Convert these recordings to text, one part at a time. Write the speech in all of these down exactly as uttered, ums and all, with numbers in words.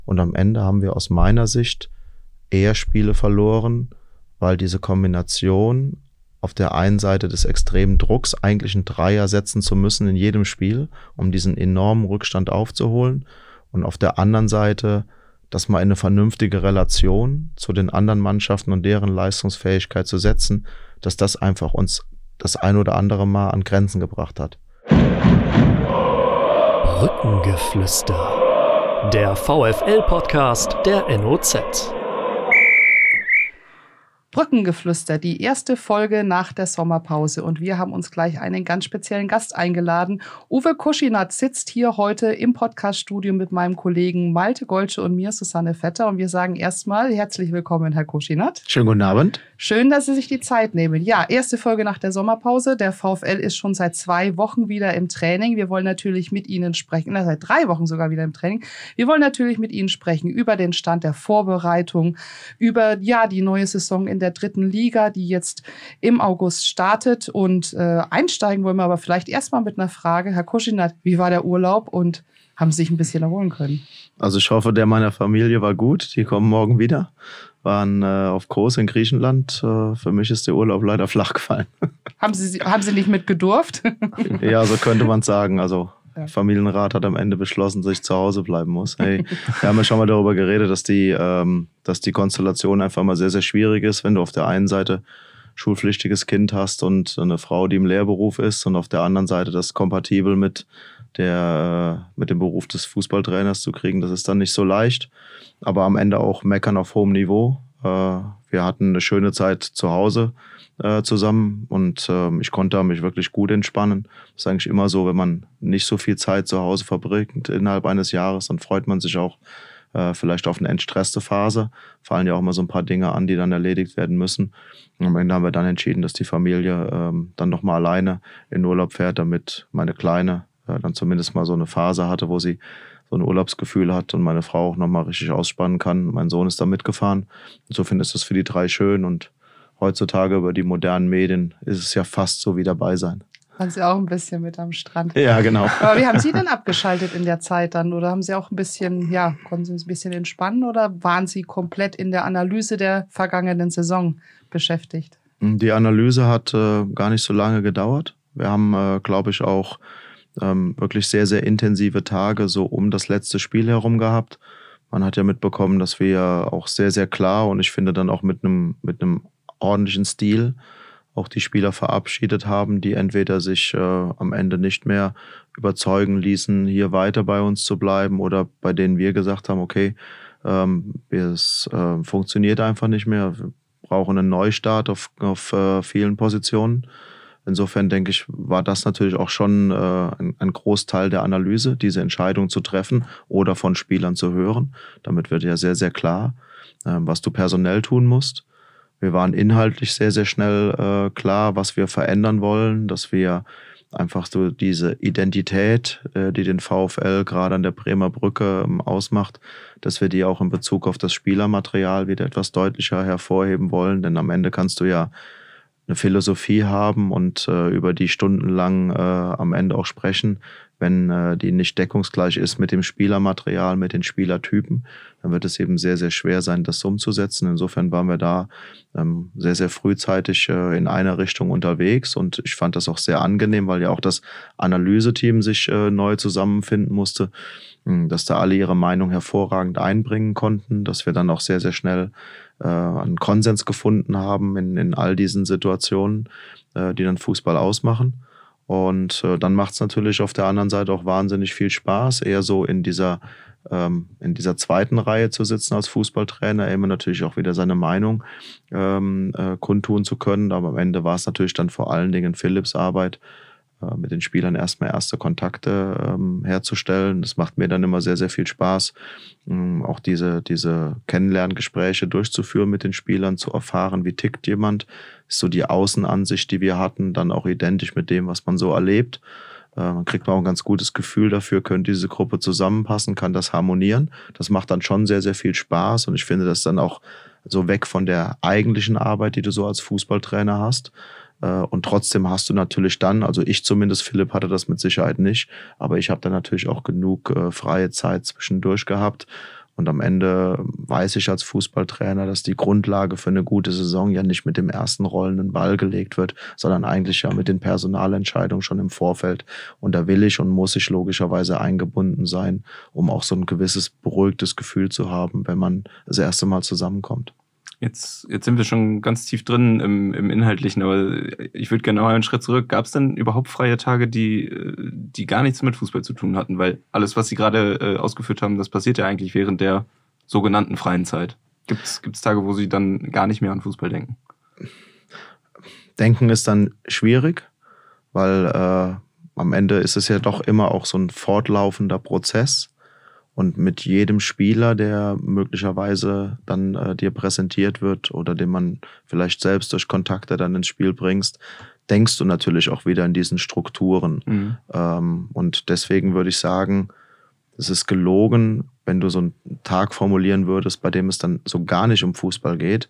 Und am Ende haben wir aus meiner Sicht eher Spiele verloren, weil diese Kombination auf der einen Seite des extremen Drucks, eigentlich einen Dreier setzen zu müssen in jedem Spiel, um diesen enormen Rückstand aufzuholen, und auf der anderen Seite, das mal in eine vernünftige Relation zu den anderen Mannschaften und deren Leistungsfähigkeit zu setzen, dass das einfach uns das ein oder andere Mal an Grenzen gebracht hat. Brückengeflüster, der VfL-Podcast der N O Z. Brückengeflüster, die erste Folge nach der Sommerpause, und wir haben uns gleich einen ganz speziellen Gast eingeladen. Uwe Kuschinat sitzt hier heute im Podcaststudio mit meinem Kollegen Malte Goltsche und mir, Susanne Vetter, und wir sagen erstmal herzlich willkommen, Herr Kuschinat. Schönen guten Abend. Schön, dass Sie sich die Zeit nehmen. Ja, erste Folge nach der Sommerpause. Der VfL ist schon seit zwei Wochen wieder im Training. Wir wollen natürlich mit Ihnen sprechen, na, seit drei Wochen sogar wieder im Training. Wir wollen natürlich mit Ihnen sprechen über den Stand der Vorbereitung, über ja die neue Saison in der dritten Liga, die jetzt im August startet. Und äh, einsteigen wollen wir aber vielleicht erstmal mit einer Frage. Herr Kuschinat, wie war der Urlaub und haben Sie sich ein bisschen erholen können? Also ich hoffe, der meiner Familie war gut. Die kommen morgen wieder. Waren äh, auf Kos in Griechenland. Äh, für mich ist der Urlaub leider flach gefallen. Haben Sie, haben Sie nicht mitgedurft? Ja, so könnte man es sagen. Also der Familienrat hat am Ende beschlossen, dass ich zu Hause bleiben muss. Hey, wir haben ja schon mal darüber geredet, dass die, ähm, dass die Konstellation einfach mal sehr, sehr schwierig ist, wenn du auf der einen Seite schulpflichtiges Kind hast und eine Frau, die im Lehrberuf ist, und auf der anderen Seite das kompatibel mit der, äh, mit dem Beruf des Fußballtrainers zu kriegen. Das ist dann nicht so leicht, aber am Ende auch meckern auf hohem Niveau. Äh, wir hatten eine schöne Zeit zu Hause äh, zusammen, und äh, ich konnte mich wirklich gut entspannen. Das ist eigentlich immer so, wenn man nicht so viel Zeit zu Hause verbringt innerhalb eines Jahres, dann freut man sich auch äh, vielleicht auf eine entstresste Phase. Fallen ja auch immer so ein paar Dinge an, die dann erledigt werden müssen. Und am Ende haben wir dann entschieden, dass die Familie äh, dann nochmal alleine in Urlaub fährt, damit meine Kleine äh, dann zumindest mal so eine Phase hatte, wo sie so ein Urlaubsgefühl hat und meine Frau auch nochmal richtig ausspannen kann. Mein Sohn ist da mitgefahren. Insofern ist das für die drei schön, und heutzutage über die modernen Medien ist es ja fast so wie dabei sein. Waren Sie auch ein bisschen mit am Strand? Ja, genau. Aber wie haben Sie denn abgeschaltet in der Zeit dann? Oder haben Sie auch ein bisschen, ja, konnten Sie ein bisschen entspannen, oder waren Sie komplett in der Analyse der vergangenen Saison beschäftigt? Die Analyse hat äh, gar nicht so lange gedauert. Wir haben, äh, glaube ich, auch ähm, wirklich sehr, sehr intensive Tage so um das letzte Spiel herum gehabt. Man hat ja mitbekommen, dass wir auch sehr, sehr klar, und ich finde dann auch mit einem mit einem ordentlichen Stil auch die Spieler verabschiedet haben, die entweder sich äh, am Ende nicht mehr überzeugen ließen, hier weiter bei uns zu bleiben, oder bei denen wir gesagt haben, okay, ähm, es äh, funktioniert einfach nicht mehr, wir brauchen einen Neustart auf, auf äh, vielen Positionen. Insofern denke ich, war das natürlich auch schon äh, ein, ein Großteil der Analyse, diese Entscheidung zu treffen oder von Spielern zu hören. Damit wird ja sehr, sehr klar, äh, was du personell tun musst. Wir waren inhaltlich sehr, sehr schnell äh, klar, was wir verändern wollen, dass wir einfach so diese Identität, äh, die den VfL gerade an der Bremer Brücke ähm, ausmacht, dass wir die auch in Bezug auf das Spielermaterial wieder etwas deutlicher hervorheben wollen. Denn am Ende kannst du ja eine Philosophie haben und äh, über die stundenlang äh, am Ende auch sprechen. Wenn äh, die nicht deckungsgleich ist mit dem Spielermaterial, mit den Spielertypen, dann wird es eben sehr, sehr schwer sein, das umzusetzen. Insofern waren wir da ähm, sehr, sehr frühzeitig äh, in einer Richtung unterwegs, und ich fand das auch sehr angenehm, weil ja auch das Analyseteam sich äh, neu zusammenfinden musste, mh, dass da alle ihre Meinung hervorragend einbringen konnten, dass wir dann auch sehr, sehr schnell äh, einen Konsens gefunden haben in, in all diesen Situationen, äh, die dann Fußball ausmachen. Und äh, dann macht es natürlich auf der anderen Seite auch wahnsinnig viel Spaß, eher so in dieser, ähm, in dieser zweiten Reihe zu sitzen als Fußballtrainer, immer natürlich auch wieder seine Meinung ähm, äh, kundtun zu können. Aber am Ende war es natürlich dann vor allen Dingen Philipps Arbeit, äh, mit den Spielern erstmal erste Kontakte ähm, herzustellen. Das macht mir dann immer sehr, sehr viel Spaß, ähm, auch diese, diese Kennenlerngespräche durchzuführen mit den Spielern, zu erfahren, wie tickt jemand. Ist so die Außenansicht, die wir hatten, dann auch identisch mit dem, was man so erlebt. Äh, man kriegt auch ein ganz gutes Gefühl dafür, könnte diese Gruppe zusammenpassen, kann das harmonieren. Das macht dann schon sehr, sehr viel Spaß, und ich finde das dann auch so weg von der eigentlichen Arbeit, die du so als Fußballtrainer hast. Äh, und trotzdem hast du natürlich dann, also ich zumindest, Philipp hatte das mit Sicherheit nicht, aber ich habe dann natürlich auch genug äh, freie Zeit zwischendurch gehabt, Und am Ende weiß ich als Fußballtrainer, dass die Grundlage für eine gute Saison ja nicht mit dem ersten rollenden Ball gelegt wird, sondern eigentlich ja mit den Personalentscheidungen schon im Vorfeld. Und da will ich und muss ich logischerweise eingebunden sein, um auch so ein gewisses beruhigtes Gefühl zu haben, wenn man das erste Mal zusammenkommt. Jetzt, jetzt sind wir schon ganz tief drin im, im Inhaltlichen, aber ich würde gerne noch einen Schritt zurück. Gab es denn überhaupt freie Tage, die, die gar nichts mit Fußball zu tun hatten? Weil alles, was Sie gerade äh, ausgeführt haben, das passiert ja eigentlich während der sogenannten freien Zeit. Gibt es Tage, wo Sie dann gar nicht mehr an Fußball denken? Denken ist dann schwierig, weil äh, am Ende ist es ja doch immer auch so ein fortlaufender Prozess. Und mit jedem Spieler, der möglicherweise dann äh, dir präsentiert wird oder den man vielleicht selbst durch Kontakte dann ins Spiel bringst, denkst du natürlich auch wieder in diesen Strukturen. Mhm. Ähm, und deswegen würde ich sagen, es ist gelogen, wenn du so einen Tag formulieren würdest, bei dem es dann so gar nicht um Fußball geht.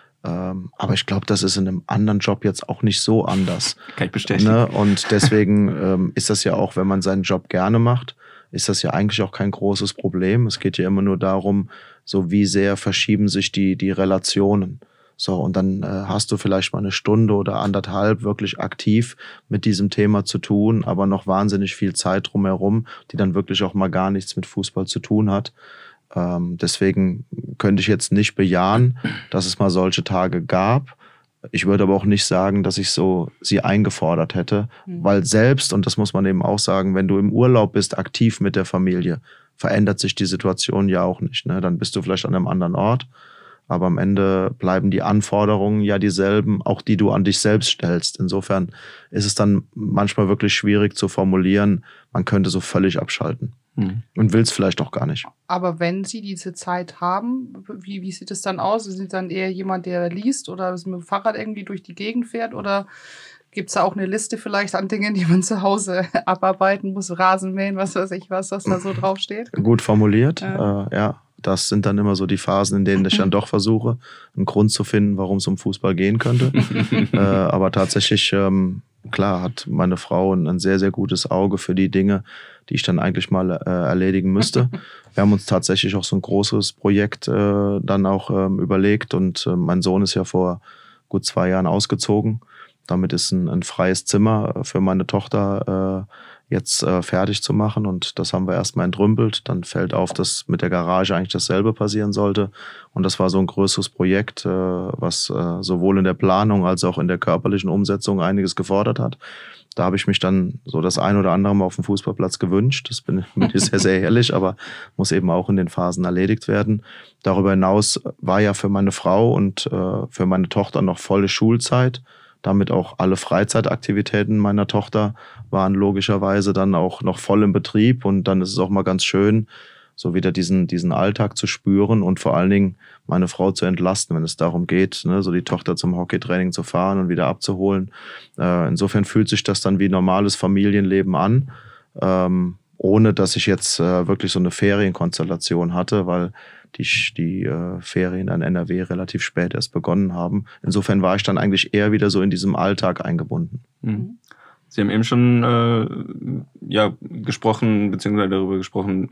Ähm, aber ich glaube, das ist in einem anderen Job jetzt auch nicht so anders. Kann ich bestätigen. Ne? Und deswegen ähm, ist das ja auch, wenn man seinen Job gerne macht, ist das ja eigentlich auch kein großes Problem. Es geht ja immer nur darum, so wie sehr verschieben sich die, die Relationen. So, und dann äh, hast du vielleicht mal eine Stunde oder anderthalb wirklich aktiv mit diesem Thema zu tun, aber noch wahnsinnig viel Zeit drumherum, die dann wirklich auch mal gar nichts mit Fußball zu tun hat. Ähm, deswegen könnte ich jetzt nicht bejahen, dass es mal solche Tage gab. Ich würde aber auch nicht sagen, dass ich so sie eingefordert hätte, mhm. weil selbst, und das muss man eben auch sagen, wenn du im Urlaub bist, aktiv mit der Familie, verändert sich die Situation ja auch nicht. Ne? Dann bist du vielleicht an einem anderen Ort, aber am Ende bleiben die Anforderungen ja dieselben, auch die du an dich selbst stellst. Insofern ist es dann manchmal wirklich schwierig zu formulieren, man könnte so völlig abschalten. Mhm. Und will es vielleicht auch gar nicht. Aber wenn Sie diese Zeit haben, wie, wie sieht es dann aus? Sind Sie dann eher jemand, der liest oder mit dem Fahrrad irgendwie durch die Gegend fährt? Oder gibt es da auch eine Liste vielleicht an Dingen, die man zu Hause abarbeiten muss? Rasenmähen, was weiß ich was, was da so draufsteht? Gut formuliert, ja. Äh, ja. Das sind dann immer so die Phasen, in denen ich dann doch versuche, einen Grund zu finden, warum es um Fußball gehen könnte. äh, aber tatsächlich, ähm, klar, hat meine Frau ein, ein sehr, sehr gutes Auge für die Dinge, die ich dann eigentlich mal äh, erledigen müsste. Wir haben uns tatsächlich auch so ein großes Projekt äh, dann auch ähm, überlegt und äh, mein Sohn ist ja vor gut zwei Jahren ausgezogen. Damit ist ein, ein freies Zimmer für meine Tochter äh, jetzt äh, fertig zu machen und das haben wir erstmal entrümpelt. Dann fällt auf, dass mit der Garage eigentlich dasselbe passieren sollte und das war so ein größeres Projekt, äh, was äh, sowohl in der Planung als auch in der körperlichen Umsetzung einiges gefordert hat. Da habe ich mich dann so das ein oder andere Mal auf dem Fußballplatz gewünscht. Das bin ich sehr, sehr ehrlich, aber muss eben auch in den Phasen erledigt werden. Darüber hinaus war ja für meine Frau und äh, für meine Tochter noch volle Schulzeit. Damit auch alle Freizeitaktivitäten meiner Tochter waren logischerweise dann auch noch voll im Betrieb. Und dann ist es auch mal ganz schön, so wieder diesen, diesen Alltag zu spüren und vor allen Dingen meine Frau zu entlasten, wenn es darum geht, ne, so die Tochter zum Hockeytraining zu fahren und wieder abzuholen. Äh, insofern fühlt sich das dann wie normales Familienleben an, ähm, ohne dass ich jetzt äh, wirklich so eine Ferienkonstellation hatte, weil die, die äh, Ferien an N R W relativ spät erst begonnen haben. Insofern war ich dann eigentlich eher wieder so in diesem Alltag eingebunden. Mhm. Sie haben eben schon äh, ja, gesprochen, beziehungsweise darüber gesprochen,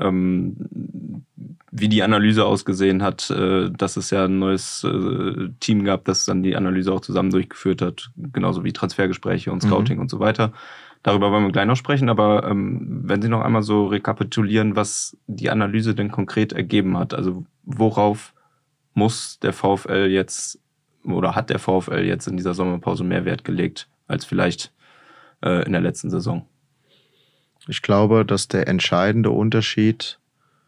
ähm, wie die Analyse ausgesehen hat, äh, dass es ja ein neues äh, Team gab, das dann die Analyse auch zusammen durchgeführt hat, genauso wie Transfergespräche und Scouting mhm. und so weiter. Darüber wollen wir gleich noch sprechen, aber ähm, wenn Sie noch einmal so rekapitulieren, was die Analyse denn konkret ergeben hat, also worauf muss der VfL jetzt oder hat der VfL jetzt in dieser Sommerpause mehr Wert gelegt als vielleicht äh, in der letzten Saison? Ich glaube, dass der entscheidende Unterschied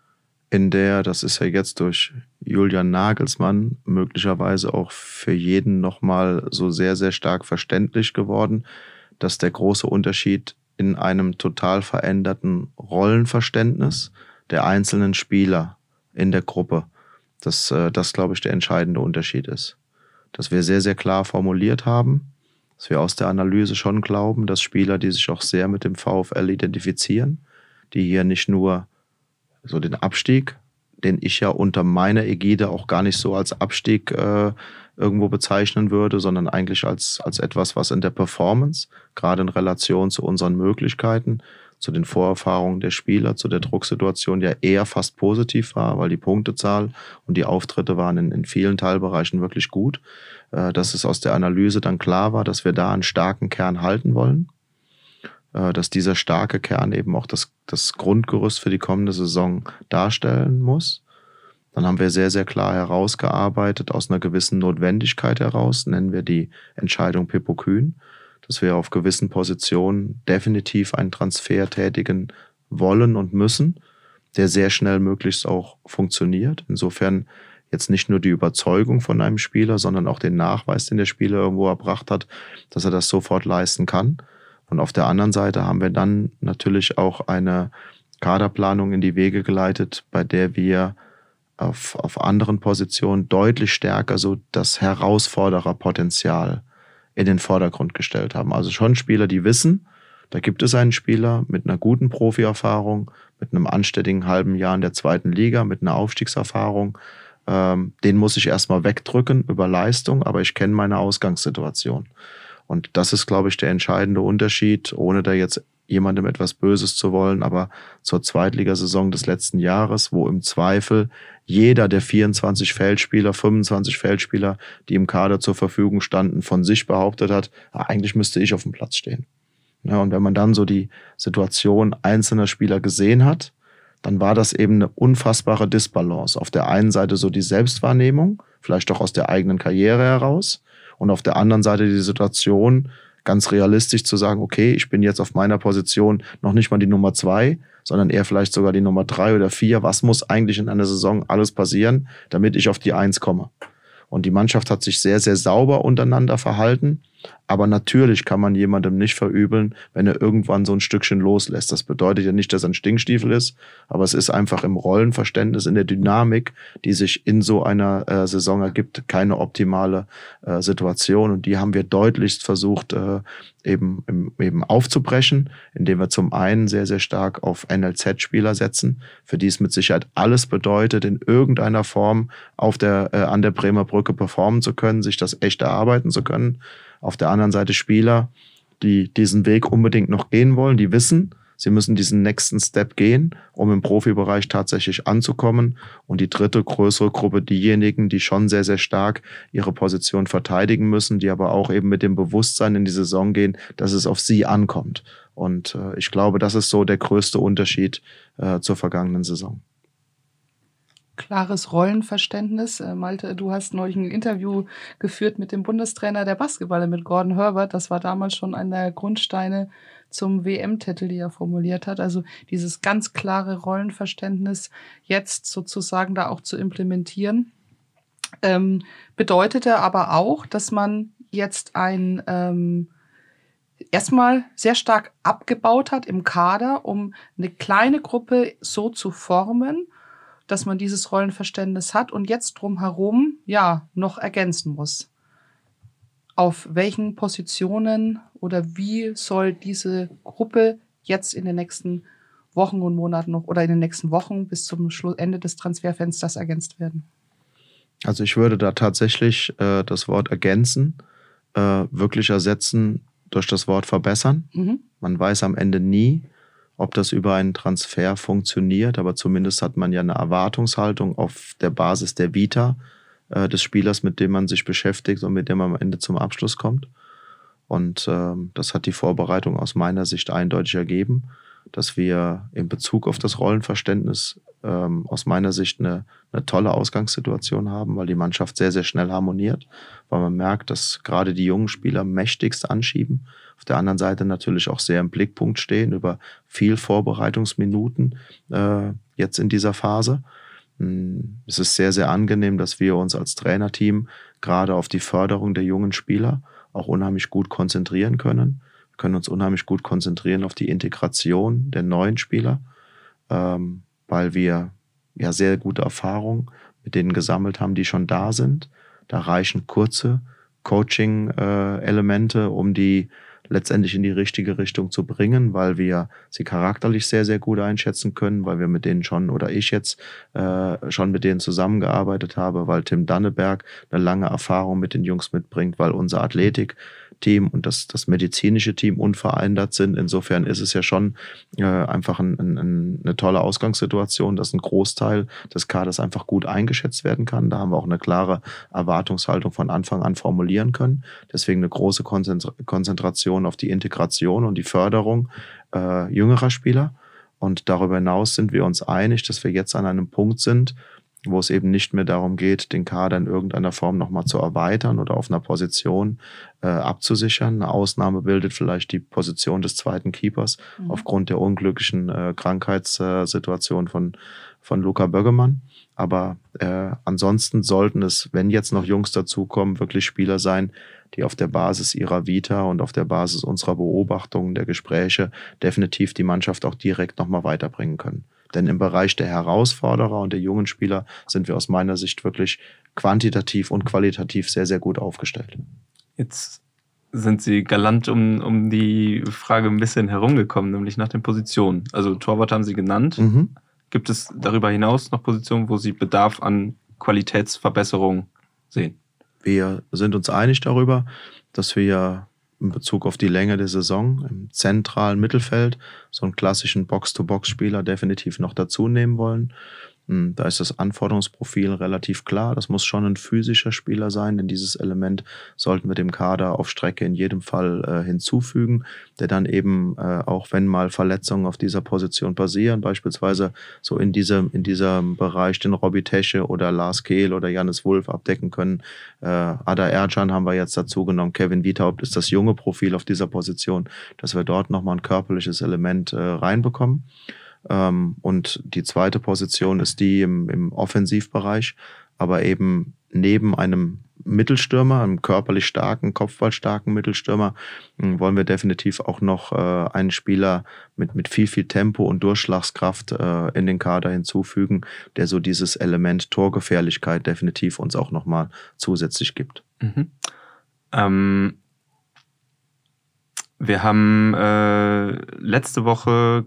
in der, das ist ja jetzt durch Julian Nagelsmann möglicherweise auch für jeden nochmal so sehr, sehr stark verständlich geworden, dass der große Unterschied in einem total veränderten Rollenverständnis der einzelnen Spieler in der Gruppe, dass das, glaube ich, der entscheidende Unterschied ist. Dass wir sehr, sehr klar formuliert haben, dass wir aus der Analyse schon glauben, dass Spieler, die sich auch sehr mit dem VfL identifizieren, die hier nicht nur so den Abstieg, den ich ja unter meiner Ägide auch gar nicht so als Abstieg äh, irgendwo bezeichnen würde, sondern eigentlich als, als etwas, was in der Performance, gerade in Relation zu unseren Möglichkeiten, zu den Vorerfahrungen der Spieler, zu der Drucksituation ja eher fast positiv war, weil die Punktezahl und die Auftritte waren in, in vielen Teilbereichen wirklich gut. Äh, dass es aus der Analyse dann klar war, dass wir da einen starken Kern halten wollen. Äh, dass dieser starke Kern eben auch das, das Grundgerüst für die kommende Saison darstellen muss. Dann haben wir sehr, sehr klar herausgearbeitet, aus einer gewissen Notwendigkeit heraus, nennen wir die Entscheidung Pippo Kühn, dass wir auf gewissen Positionen definitiv einen Transfer tätigen wollen und müssen, der sehr schnell möglichst auch funktioniert. Insofern jetzt nicht nur die Überzeugung von einem Spieler, sondern auch den Nachweis, den der Spieler irgendwo erbracht hat, dass er das sofort leisten kann. Und auf der anderen Seite haben wir dann natürlich auch eine Kaderplanung in die Wege geleitet, bei der wir auf, auf anderen Positionen deutlich stärker so das Herausfordererpotenzial in den Vordergrund gestellt haben. Also schon Spieler, die wissen, da gibt es einen Spieler mit einer guten Profi-Erfahrung, mit einem anständigen halben Jahr in der zweiten Liga, mit einer Aufstiegserfahrung. Ähm, den muss ich erstmal wegdrücken über Leistung, aber ich kenne meine Ausgangssituation. Und das ist, glaube ich, der entscheidende Unterschied, ohne da jetzt jemandem etwas Böses zu wollen, aber zur Zweitligasaison des letzten Jahres, wo im Zweifel jeder der vierundzwanzig Feldspieler, fünfundzwanzig Feldspieler, die im Kader zur Verfügung standen, von sich behauptet hat, eigentlich müsste ich auf dem Platz stehen. Ja, und wenn man dann so die Situation einzelner Spieler gesehen hat, dann war das eben eine unfassbare Disbalance. Auf der einen Seite so die Selbstwahrnehmung, vielleicht auch aus der eigenen Karriere heraus, und auf der anderen Seite die Situation, ganz realistisch zu sagen, okay, ich bin jetzt auf meiner Position noch nicht mal die Nummer zwei, sondern eher vielleicht sogar die Nummer drei oder vier. Was muss eigentlich in einer Saison alles passieren, damit ich auf die Eins komme? Und die Mannschaft hat sich sehr, sehr sauber untereinander verhalten. Aber natürlich kann man jemandem nicht verübeln, wenn er irgendwann so ein Stückchen loslässt. Das bedeutet ja nicht, dass er ein Stinkstiefel ist, aber es ist einfach im Rollenverständnis, in der Dynamik, die sich in so einer äh, Saison ergibt, keine optimale äh, Situation. Und die haben wir deutlichst versucht, äh, eben, im, eben aufzubrechen, indem wir zum einen sehr, sehr stark auf N L Z-Spieler setzen, für die es mit Sicherheit alles bedeutet, in irgendeiner Form auf der, äh, an der Bremer Brücke performen zu können, sich das echt erarbeiten zu können. Auf der anderen Seite Spieler, die diesen Weg unbedingt noch gehen wollen, die wissen, sie müssen diesen nächsten Step gehen, um im Profibereich tatsächlich anzukommen. Und die dritte größere Gruppe, diejenigen, die schon sehr, sehr stark ihre Position verteidigen müssen, die aber auch eben mit dem Bewusstsein in die Saison gehen, dass es auf sie ankommt. Und äh, ich glaube, das ist so der größte Unterschied äh, zur vergangenen Saison. Klares Rollenverständnis. Äh, Malte, du hast neulich ein Interview geführt mit dem Bundestrainer der Basketballer, mit Gordon Herbert. Das war damals schon einer der Grundsteine zum W M-Titel, die er formuliert hat. Also dieses ganz klare Rollenverständnis jetzt sozusagen da auch zu implementieren. Ähm, bedeutete aber auch, dass man jetzt ein ähm, erstmal sehr stark abgebaut hat im Kader, um eine kleine Gruppe so zu formen, dass man dieses Rollenverständnis hat und jetzt drumherum ja noch ergänzen muss. Auf welchen Positionen oder wie soll diese Gruppe jetzt in den nächsten Wochen und Monaten noch oder in den nächsten Wochen bis zum Ende des Transferfensters ergänzt werden? Also ich würde da tatsächlich äh, das Wort ergänzen, äh, wirklich ersetzen durch das Wort verbessern. Mhm. Man weiß am Ende nie, ob das über einen Transfer funktioniert, aber zumindest hat man ja eine Erwartungshaltung auf der Basis der Vita äh, des Spielers, mit dem man sich beschäftigt und mit dem man am Ende zum Abschluss kommt. Und ähm, das hat die Vorbereitung aus meiner Sicht eindeutig ergeben, dass wir in Bezug auf das Rollenverständnis ähm, aus meiner Sicht eine, eine tolle Ausgangssituation haben, weil die Mannschaft sehr, sehr schnell harmoniert, weil man merkt, dass gerade die jungen Spieler mächtigst anschieben, auf der anderen Seite natürlich auch sehr im Blickpunkt stehen über viel Vorbereitungsminuten äh, jetzt in dieser Phase. Es ist sehr, sehr angenehm, dass wir uns als Trainerteam gerade auf die Förderung der jungen Spieler auch unheimlich gut konzentrieren können. Wir können uns unheimlich gut konzentrieren auf die Integration der neuen Spieler, ähm, weil wir ja sehr gute Erfahrungen mit denen gesammelt haben, die schon da sind. Da reichen kurze Coaching-Elemente, um die letztendlich in die richtige Richtung zu bringen, weil wir sie charakterlich sehr, sehr gut einschätzen können, weil wir mit denen schon, oder ich jetzt äh, schon mit denen zusammengearbeitet habe, weil Tim Danneberg eine lange Erfahrung mit den Jungs mitbringt, weil unser Athletikteam und das, das medizinische Team unverändert sind. Insofern ist es ja schon äh, einfach ein, ein, eine tolle Ausgangssituation, dass ein Großteil des Kaders einfach gut eingeschätzt werden kann. Da haben wir auch eine klare Erwartungshaltung von Anfang an formulieren können. Deswegen eine große Konzentration auf die Integration und die Förderung äh, jüngerer Spieler. Und darüber hinaus sind wir uns einig, dass wir jetzt an einem Punkt sind, wo es eben nicht mehr darum geht, den Kader in irgendeiner Form nochmal zu erweitern oder auf einer Position äh, abzusichern. Eine Ausnahme bildet vielleicht die Position des zweiten Keepers mhm. aufgrund der unglücklichen äh, Krankheitssituation von, von Luca Böggemann. Aber äh, ansonsten sollten es, wenn jetzt noch Jungs dazukommen, wirklich Spieler sein, die auf der Basis ihrer Vita und auf der Basis unserer Beobachtungen, der Gespräche definitiv die Mannschaft auch direkt nochmal weiterbringen können. Denn im Bereich der Herausforderer und der jungen Spieler sind wir aus meiner Sicht wirklich quantitativ und qualitativ sehr, sehr gut aufgestellt. Jetzt sind Sie galant um, um die Frage ein bisschen herumgekommen, nämlich nach den Positionen. Also Torwart haben Sie genannt. Mhm. Gibt es darüber hinaus noch Positionen, wo Sie Bedarf an Qualitätsverbesserung sehen? Wir sind uns einig darüber, dass wir in Bezug auf die Länge der Saison im zentralen Mittelfeld so einen klassischen Box-to-Box-Spieler definitiv noch dazu nehmen wollen. Da ist das Anforderungsprofil relativ klar. Das muss schon ein physischer Spieler sein, denn dieses Element sollten wir dem Kader auf Strecke in jedem Fall äh, hinzufügen, der dann eben, äh, auch wenn mal Verletzungen auf dieser Position passieren, beispielsweise so in diesem, in diesem Bereich den Robby Tesche oder Lars Kehl oder Jannis Wulff abdecken können. Äh, Ada Ercan haben wir jetzt dazu genommen. Kevin Wiethaupt ist das junge Profil auf dieser Position, dass wir dort nochmal ein körperliches Element äh, reinbekommen. Ähm, und die zweite Position ist die im, im Offensivbereich, aber eben neben einem Mittelstürmer, einem körperlich starken, kopfballstarken Mittelstürmer, mh, wollen wir definitiv auch noch äh, einen Spieler mit, mit viel, viel Tempo und Durchschlagskraft äh, in den Kader hinzufügen, der so dieses Element Torgefährlichkeit definitiv uns auch nochmal zusätzlich gibt. Mhm. Ähm, wir haben äh, letzte Woche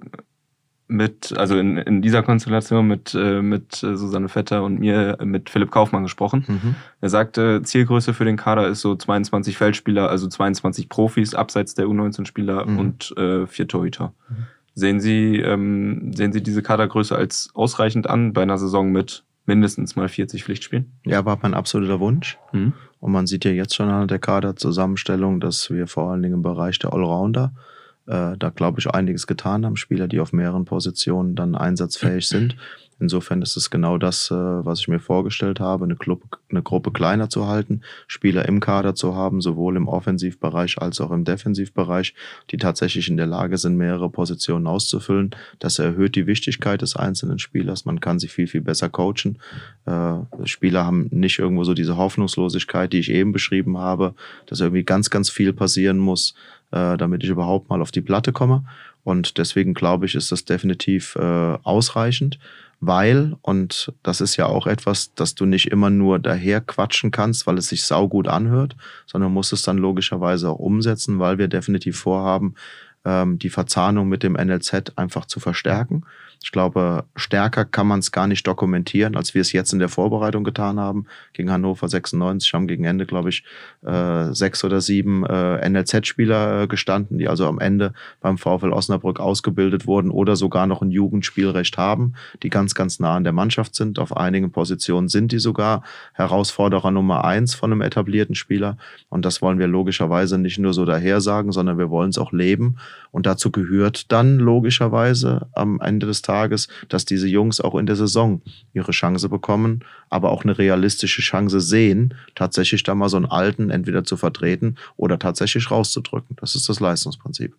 mit, also in, in dieser Konstellation mit, äh, mit Susanne Vetter und mir mit Philipp Kaufmann gesprochen. Mhm. Er sagte, Zielgröße für den Kader ist so zweiundzwanzig Feldspieler, also zweiundzwanzig Profis abseits der U neunzehn Spieler Mhm. und äh, vier Torhüter. Mhm. Sehen Sie, ähm, sehen Sie diese Kadergröße als ausreichend an bei einer Saison mit mindestens mal vierzig Pflichtspielen? Ja, war mein absoluter Wunsch. Mhm. Und man sieht ja jetzt schon an der Kaderzusammenstellung, dass wir vor allen Dingen im Bereich der Allrounder äh, da, glaube ich, einiges getan haben. Spieler, die auf mehreren Positionen dann einsatzfähig sind. Insofern ist es genau das, äh, was ich mir vorgestellt habe, eine, Club, eine Gruppe kleiner zu halten, Spieler im Kader zu haben, sowohl im Offensivbereich als auch im Defensivbereich, die tatsächlich in der Lage sind, mehrere Positionen auszufüllen. Das erhöht die Wichtigkeit des einzelnen Spielers. Man kann sie viel, viel besser coachen. Äh, Spieler haben nicht irgendwo so diese Hoffnungslosigkeit, die ich eben beschrieben habe, dass irgendwie ganz, ganz viel passieren muss, äh, damit ich überhaupt mal auf die Platte komme. Und deswegen glaube ich, ist das definitiv äh, ausreichend. Weil, und das ist ja auch etwas, dass du nicht immer nur daher quatschen kannst, weil es sich saugut anhört, sondern musst es dann logischerweise auch umsetzen, weil wir definitiv vorhaben, ähm, die Verzahnung mit dem N L Z einfach zu verstärken. Ich glaube, stärker kann man es gar nicht dokumentieren, als wir es jetzt in der Vorbereitung getan haben. Gegen Hannover sechsundneunzig haben gegen Ende, glaube ich, äh, sechs oder sieben äh, N L Z-Spieler äh, gestanden, die also am Ende beim VfL Osnabrück ausgebildet wurden oder sogar noch ein Jugendspielrecht haben, die ganz, ganz nah an der Mannschaft sind. Auf einigen Positionen sind die sogar Herausforderer Nummer eins von einem etablierten Spieler. Und das wollen wir logischerweise nicht nur so daher sagen, sondern wir wollen es auch leben. Und dazu gehört dann logischerweise am Ende des Tages, dass diese Jungs auch in der Saison ihre Chance bekommen, aber auch eine realistische Chance sehen, tatsächlich da mal so einen Alten entweder zu vertreten oder tatsächlich rauszudrücken. Das ist das Leistungsprinzip.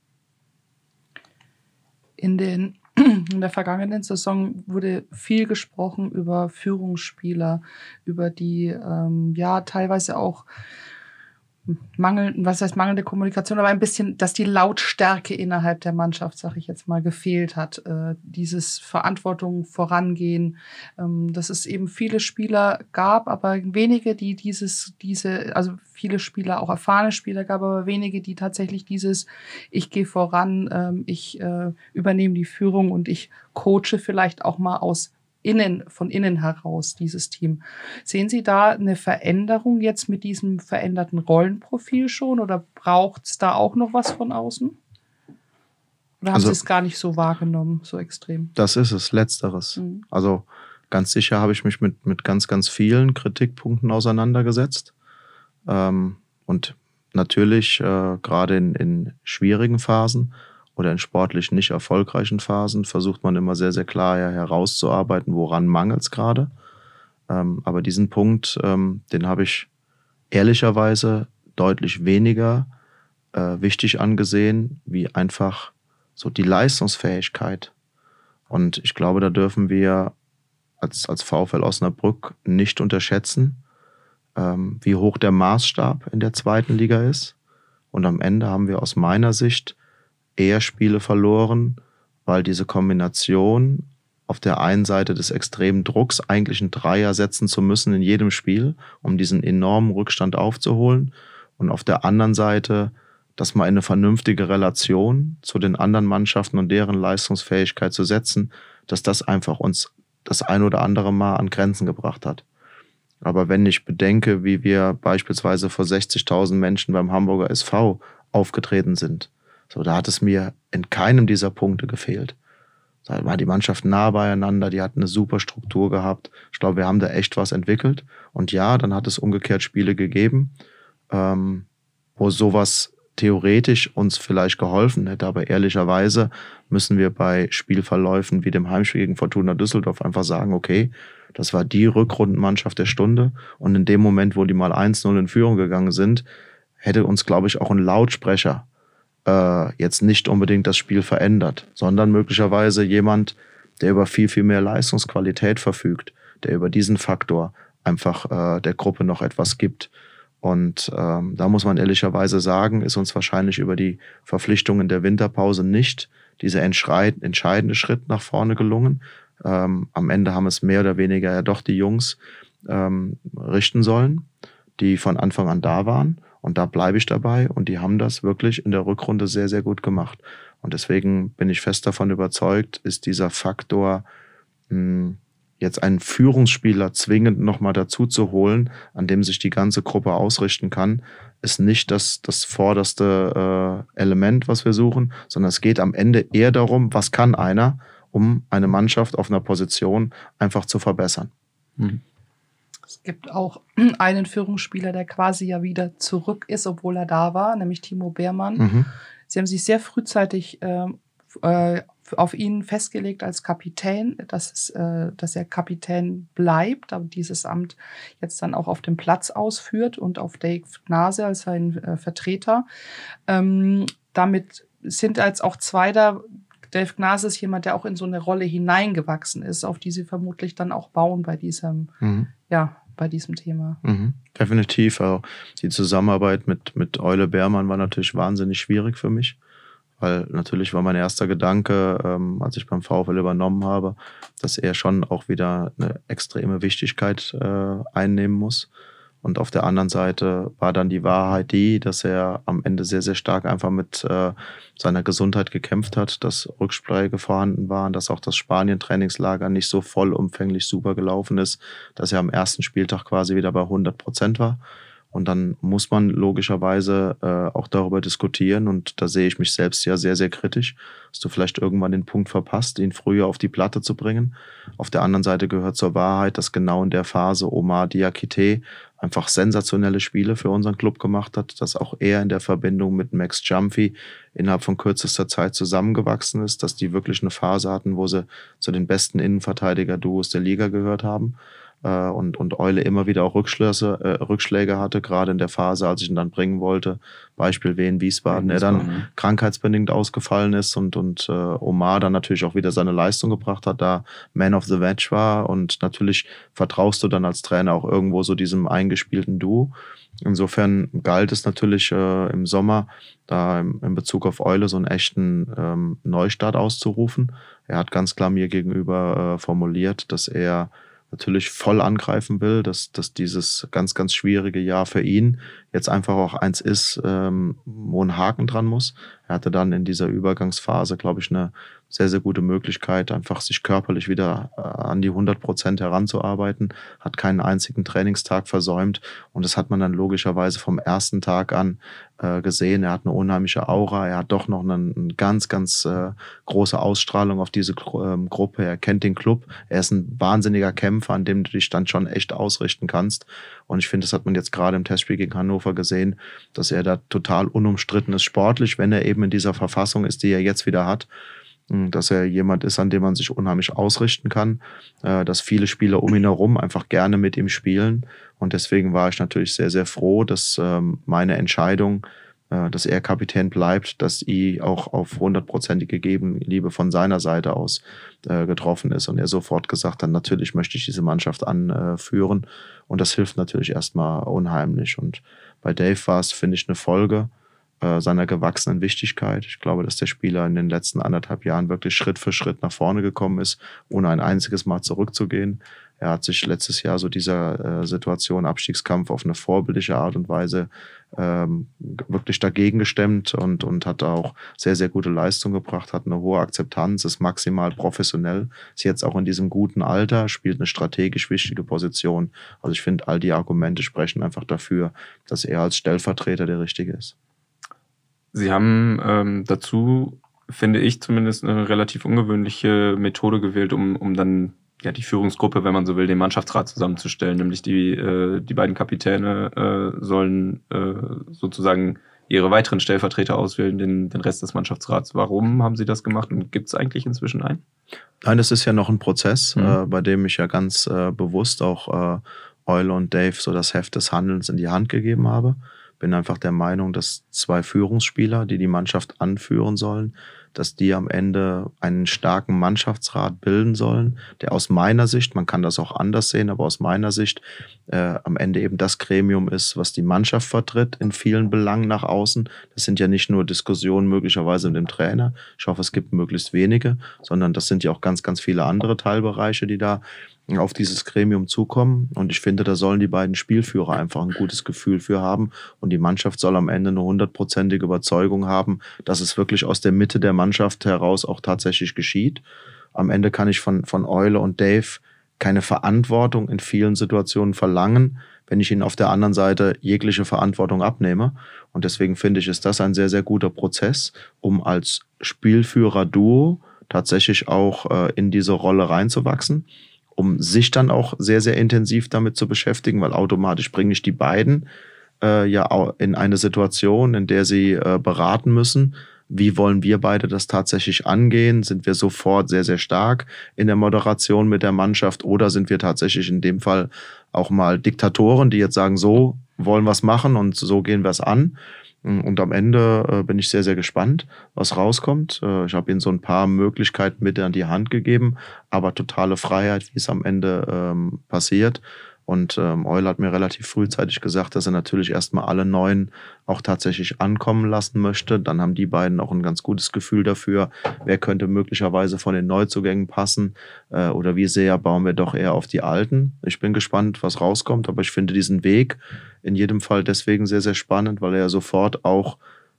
In, den, in der vergangenen Saison wurde viel gesprochen über Führungsspieler, über die ähm, ja teilweise auch Mangel, was heißt mangelnde Kommunikation, aber ein bisschen, dass die Lautstärke innerhalb der Mannschaft, sage ich jetzt mal, gefehlt hat. Äh, dieses Verantwortung vorangehen, ähm, dass es eben viele Spieler gab, aber wenige, die dieses, diese, also viele Spieler, auch erfahrene Spieler gab, aber wenige, die tatsächlich dieses, ich gehe voran, ähm, ich äh, übernehme die Führung und ich coache vielleicht auch mal aus innen, von innen heraus, dieses Team. Sehen Sie da eine Veränderung jetzt mit diesem veränderten Rollenprofil schon oder braucht es da auch noch was von außen? Oder haben Also, Sie es gar nicht so wahrgenommen, so extrem? Das ist es, Letzteres. Mhm. Also ganz sicher habe ich mich mit, mit ganz, ganz vielen Kritikpunkten auseinandergesetzt. Ähm, und natürlich, äh, gerade in, in schwierigen Phasen oder in sportlich nicht erfolgreichen Phasen versucht man immer sehr, sehr klar ja, herauszuarbeiten, woran mangelt es gerade. Ähm, aber diesen Punkt, ähm, den habe ich ehrlicherweise deutlich weniger äh, wichtig angesehen, wie einfach so die Leistungsfähigkeit. Und ich glaube, da dürfen wir als, als VfL Osnabrück nicht unterschätzen, ähm, wie hoch der Maßstab in der zweiten Liga ist. Und am Ende haben wir aus meiner Sicht eher Spiele verloren, weil diese Kombination auf der einen Seite des extremen Drucks, eigentlich einen Dreier setzen zu müssen in jedem Spiel, um diesen enormen Rückstand aufzuholen, und auf der anderen Seite, das mal in eine vernünftige Relation zu den anderen Mannschaften und deren Leistungsfähigkeit zu setzen, dass das einfach uns das ein oder andere Mal an Grenzen gebracht hat. Aber wenn ich bedenke, wie wir beispielsweise vor sechzigtausend Menschen beim Hamburger S V aufgetreten sind, so, da hat es mir in keinem dieser Punkte gefehlt. Da war die Mannschaft nah beieinander, die hatten eine super Struktur gehabt. Ich glaube, wir haben da echt was entwickelt. Und ja, dann hat es umgekehrt Spiele gegeben, ähm, wo sowas theoretisch uns vielleicht geholfen hätte. Aber ehrlicherweise müssen wir bei Spielverläufen wie dem Heimspiel gegen Fortuna Düsseldorf einfach sagen, okay, das war die Rückrundenmannschaft der Stunde. Und in dem Moment, wo die mal eins null in Führung gegangen sind, hätte uns, glaube ich, auch ein Lautsprecher äh, jetzt nicht unbedingt das Spiel verändert, sondern möglicherweise jemand, der über viel, viel mehr Leistungsqualität verfügt, der über diesen Faktor einfach äh, der Gruppe noch etwas gibt. Und ähm, da muss man ehrlicherweise sagen, ist uns wahrscheinlich über die Verpflichtungen der Winterpause nicht dieser entscheidende Schritt nach vorne gelungen. Ähm, am Ende haben es mehr oder weniger ja doch die Jungs ähm, richten sollen, die von Anfang an da waren. Und da bleibe ich dabei. Und die haben das wirklich in der Rückrunde sehr, sehr gut gemacht. Und deswegen bin ich fest davon überzeugt, ist dieser Faktor, mh, jetzt einen Führungsspieler zwingend nochmal dazu zu holen, an dem sich die ganze Gruppe ausrichten kann, ist nicht das, das vorderste äh, Element, was wir suchen, sondern es geht am Ende eher darum, was kann einer, um eine Mannschaft auf einer Position einfach zu verbessern. Mhm. Es gibt auch einen Führungsspieler, der quasi ja wieder zurück ist, obwohl er da war, nämlich Timo Beermann. Mhm. Sie haben sich sehr frühzeitig äh, auf ihn festgelegt als Kapitän, dass, es, äh, dass er Kapitän bleibt, aber dieses Amt jetzt dann auch auf dem Platz ausführt und auf Dave Gnase als sein äh, Vertreter. Ähm, damit sind jetzt auch zwei da. Dave Gnase ist jemand, der auch in so eine Rolle hineingewachsen ist, auf die sie vermutlich dann auch bauen bei diesem, mhm. ja, bei diesem Thema. Mhm. Definitiv. Also die Zusammenarbeit mit, mit Eule Beermann war natürlich wahnsinnig schwierig für mich, weil natürlich war mein erster Gedanke, ähm, als ich beim VfL übernommen habe, dass er schon auch wieder eine extreme Wichtigkeit äh, einnehmen muss. Und auf der anderen Seite war dann die Wahrheit die, dass er am Ende sehr, sehr stark einfach mit äh, seiner Gesundheit gekämpft hat, dass Rückschläge vorhanden waren, dass auch das Spanien-Trainingslager nicht so vollumfänglich super gelaufen ist, dass er am ersten Spieltag quasi wieder bei hundert Prozent war. Und dann muss man logischerweise äh, auch darüber diskutieren. Und da sehe ich mich selbst ja sehr, sehr kritisch. Hast du vielleicht irgendwann den Punkt verpasst, ihn früher auf die Platte zu bringen. Auf der anderen Seite gehört zur Wahrheit, dass genau in der Phase Omar Diakité einfach sensationelle Spiele für unseren Club gemacht hat, dass auch er in der Verbindung mit Max Jumpy innerhalb von kürzester Zeit zusammengewachsen ist, dass die wirklich eine Phase hatten, wo sie zu den besten Innenverteidiger-Duos der Liga gehört haben. äh, und, und Eule immer wieder auch Rückschlüsse, äh, Rückschläge hatte, gerade in der Phase, als ich ihn dann bringen wollte. Beispiel Wien Wiesbaden, er dann Wiesbaden. krankheitsbedingt ausgefallen ist und, und äh, Omar dann natürlich auch wieder seine Leistung gebracht hat, da Man of the Match war. Und natürlich vertraust du dann als Trainer auch irgendwo so diesem eingespielten Duo. Insofern galt es natürlich äh, im Sommer, da im, in Bezug auf Eule so einen echten ähm, Neustart auszurufen. Er hat ganz klar mir gegenüber äh, formuliert, dass er natürlich voll angreifen will, dass, dass dieses ganz, ganz schwierige Jahr für ihn jetzt einfach auch eins ist, ähm, wo ein Haken dran muss. Er hatte dann in dieser Übergangsphase, glaube ich, eine sehr, sehr gute Möglichkeit, einfach sich körperlich wieder äh, an die hundert Prozent heranzuarbeiten, hat keinen einzigen Trainingstag versäumt und das hat man dann logischerweise vom ersten Tag an äh, gesehen. Er hat eine unheimliche Aura, er hat doch noch eine, eine ganz, ganz äh, große Ausstrahlung auf diese Gru- ähm, Gruppe, er kennt den Club, er ist ein wahnsinniger Kämpfer, an dem du dich dann schon echt ausrichten kannst und ich finde, das hat man jetzt gerade im Testspiel gegen Hannover gesehen, dass er da total unumstritten ist sportlich, wenn er eben in dieser Verfassung ist, die er jetzt wieder hat, dass er jemand ist, an dem man sich unheimlich ausrichten kann, dass viele Spieler um ihn herum einfach gerne mit ihm spielen und deswegen war ich natürlich sehr, sehr froh, dass meine Entscheidung, dass er Kapitän bleibt, dass I auch auf hundertprozentige Gegenliebe von seiner Seite aus getroffen ist und er sofort gesagt hat, natürlich möchte ich diese Mannschaft anführen und das hilft natürlich erstmal unheimlich und bei Dave war es, finde ich, eine Folge seiner gewachsenen Wichtigkeit. Ich glaube, dass der Spieler in den letzten anderthalb Jahren wirklich Schritt für Schritt nach vorne gekommen ist, ohne ein einziges Mal zurückzugehen. Er hat sich letztes Jahr so dieser äh, Situation Abstiegskampf auf eine vorbildliche Art und Weise ähm, wirklich dagegen gestemmt und, und hat auch sehr, sehr gute Leistung gebracht, hat eine hohe Akzeptanz, ist maximal professionell, ist jetzt auch in diesem guten Alter, spielt eine strategisch wichtige Position. Also ich finde, all die Argumente sprechen einfach dafür, dass er als Stellvertreter der Richtige ist. Sie haben ähm, dazu, finde ich zumindest, eine relativ ungewöhnliche Methode gewählt, um, um dann ja die Führungsgruppe, wenn man so will, den Mannschaftsrat zusammenzustellen. Nämlich die, äh, die beiden Kapitäne äh, sollen äh, sozusagen ihre weiteren Stellvertreter auswählen, den, den Rest des Mannschaftsrats. Warum haben Sie das gemacht und gibt es eigentlich inzwischen einen? Nein, das ist ja noch ein Prozess, Mhm. äh, bei dem ich ja ganz äh, bewusst auch äh, Eule und Dave so das Heft des Handelns in die Hand gegeben habe. Bin einfach der Meinung, dass zwei Führungsspieler, die die Mannschaft anführen sollen, dass die am Ende einen starken Mannschaftsrat bilden sollen, der aus meiner Sicht, man kann das auch anders sehen, aber aus meiner Sicht äh, am Ende eben das Gremium ist, was die Mannschaft vertritt in vielen Belangen nach außen. Das sind ja nicht nur Diskussionen möglicherweise mit dem Trainer. Ich hoffe, es gibt möglichst wenige, sondern das sind ja auch ganz, ganz viele andere Teilbereiche, die da auf dieses Gremium zukommen. Und ich finde, da sollen die beiden Spielführer einfach ein gutes Gefühl für haben. Und die Mannschaft soll am Ende eine hundertprozentige Überzeugung haben, dass es wirklich aus der Mitte der Mannschaft heraus auch tatsächlich geschieht. Am Ende kann ich von, von Eule und Dave keine Verantwortung in vielen Situationen verlangen, wenn ich ihnen auf der anderen Seite jegliche Verantwortung abnehme. Und deswegen finde ich, ist das ein sehr, sehr guter Prozess, um als Spielführer-Duo tatsächlich auch äh, in diese Rolle reinzuwachsen, um sich dann auch sehr, sehr intensiv damit zu beschäftigen, weil automatisch bringe ich die beiden äh, ja auch in eine Situation, in der sie äh, beraten müssen, wie wollen wir beide das tatsächlich angehen? Sind wir sofort sehr, sehr stark in der Moderation mit der Mannschaft oder sind wir tatsächlich in dem Fall auch mal Diktatoren, die jetzt sagen, so wollen wir es machen und so gehen wir es an? Und am Ende äh, bin ich sehr, sehr gespannt, was rauskommt. Äh, ich habe ihnen so ein paar Möglichkeiten mit an die Hand gegeben, aber totale Freiheit, wie es am Ende ähm, passiert. Und ähm, Eule hat mir relativ frühzeitig gesagt, dass er natürlich erstmal alle Neuen auch tatsächlich ankommen lassen möchte. Dann haben die beiden auch ein ganz gutes Gefühl dafür, wer könnte möglicherweise von den Neuzugängen passen äh, oder wie sehr bauen wir doch eher auf die Alten. Ich bin gespannt, was rauskommt, aber ich finde diesen Weg in jedem Fall deswegen sehr, sehr spannend, weil er ja sofort auch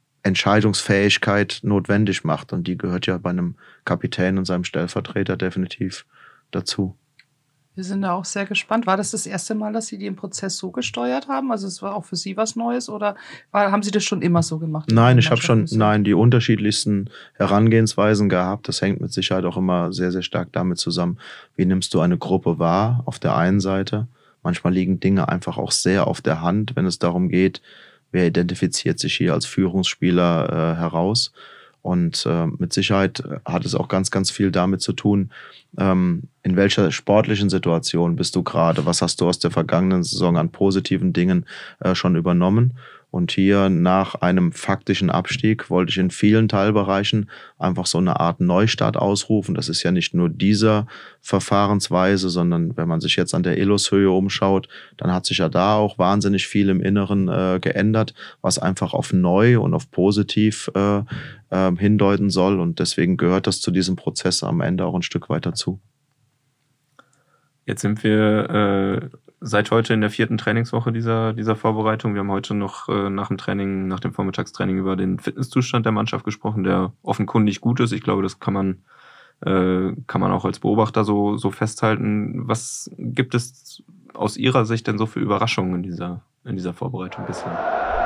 Entscheidungsfähigkeit notwendig macht. Und die gehört ja bei einem Kapitän und seinem Stellvertreter definitiv dazu. Wir sind da auch sehr gespannt. War das das erste Mal, dass Sie den Prozess so gesteuert haben? Also es war auch für Sie was Neues oder war, haben Sie das schon immer so gemacht? Nein, ich habe schon nein die unterschiedlichsten Herangehensweisen gehabt. Das hängt mit Sicherheit auch immer sehr, sehr stark damit zusammen, wie nimmst du eine Gruppe wahr auf der einen Seite. Manchmal liegen Dinge einfach auch sehr auf der Hand, wenn es darum geht, wer identifiziert sich hier als Führungsspieler äh, heraus. Und äh, mit Sicherheit hat es auch ganz, ganz viel damit zu tun, ähm, in welcher sportlichen Situation bist du gerade, was hast du aus der vergangenen Saison an positiven Dingen äh, schon übernommen. Und hier nach einem faktischen Abstieg wollte ich in vielen Teilbereichen einfach so eine Art Neustart ausrufen. Das ist ja nicht nur diese Verfahrensweise, sondern wenn man sich jetzt an der Elos-Höhe umschaut, dann hat sich ja da auch wahnsinnig viel im Inneren äh, geändert, was einfach auf neu und auf positiv äh, äh, hindeuten soll. Und deswegen gehört das zu diesem Prozess am Ende auch ein Stück weit dazu. Jetzt sind wir äh, seit heute in der vierten Trainingswoche dieser, dieser Vorbereitung. Wir haben heute noch äh, nach dem Training, nach dem Vormittagstraining über den Fitnesszustand der Mannschaft gesprochen, der offenkundig gut ist. Ich glaube, das kann man, äh, kann man auch als Beobachter so, so festhalten. Was gibt es aus Ihrer Sicht denn so für Überraschungen in dieser, in dieser Vorbereitung bisher?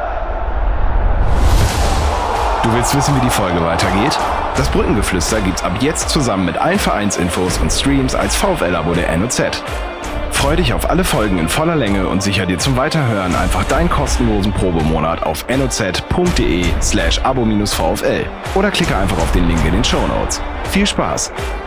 Du willst wissen, wie die Folge weitergeht? Das Brückengeflüster gibt's ab jetzt zusammen mit allen Vereinsinfos und Streams als VfL-Abo der N O Z. Freu dich auf alle Folgen in voller Länge und sicher dir zum Weiterhören einfach deinen kostenlosen Probemonat auf noz.de slash abo-vfl oder klicke einfach auf den Link in den Shownotes. Viel Spaß!